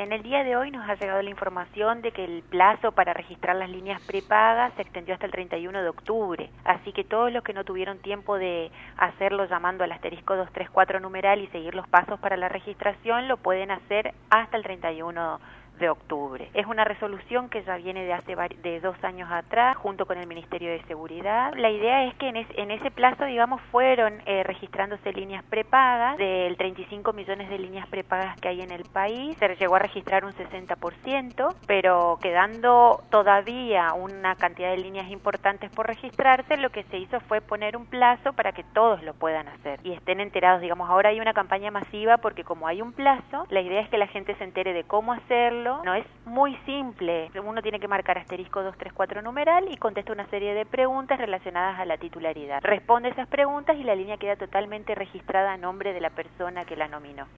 En el día de hoy nos ha llegado la información de que el plazo para registrar las líneas prepagas se extendió hasta el 31 de octubre, así que todos los que no tuvieron tiempo de hacerlo llamando al asterisco 234 numeral y seguir los pasos para la registración lo pueden hacer hasta el 31 de octubre. Es una resolución que ya viene de 2 años atrás, junto con el Ministerio de Seguridad. La idea es que en ese plazo, digamos, fueron registrándose líneas prepagas. Del 35 millones de líneas prepagas que hay en el país, se llegó a registrar un 60%, pero quedando todavía una cantidad de líneas importantes por registrarse, lo que se hizo fue poner un plazo para que todos lo puedan hacer y estén enterados. Digamos, ahora hay una campaña masiva porque como hay un plazo, la idea es que la gente se entere de cómo hacerlo. No es muy simple, uno tiene que marcar asterisco 234 numeral y contesta una serie de preguntas relacionadas a la titularidad. Responde esas preguntas y la línea queda totalmente registrada a nombre de la persona que la nominó.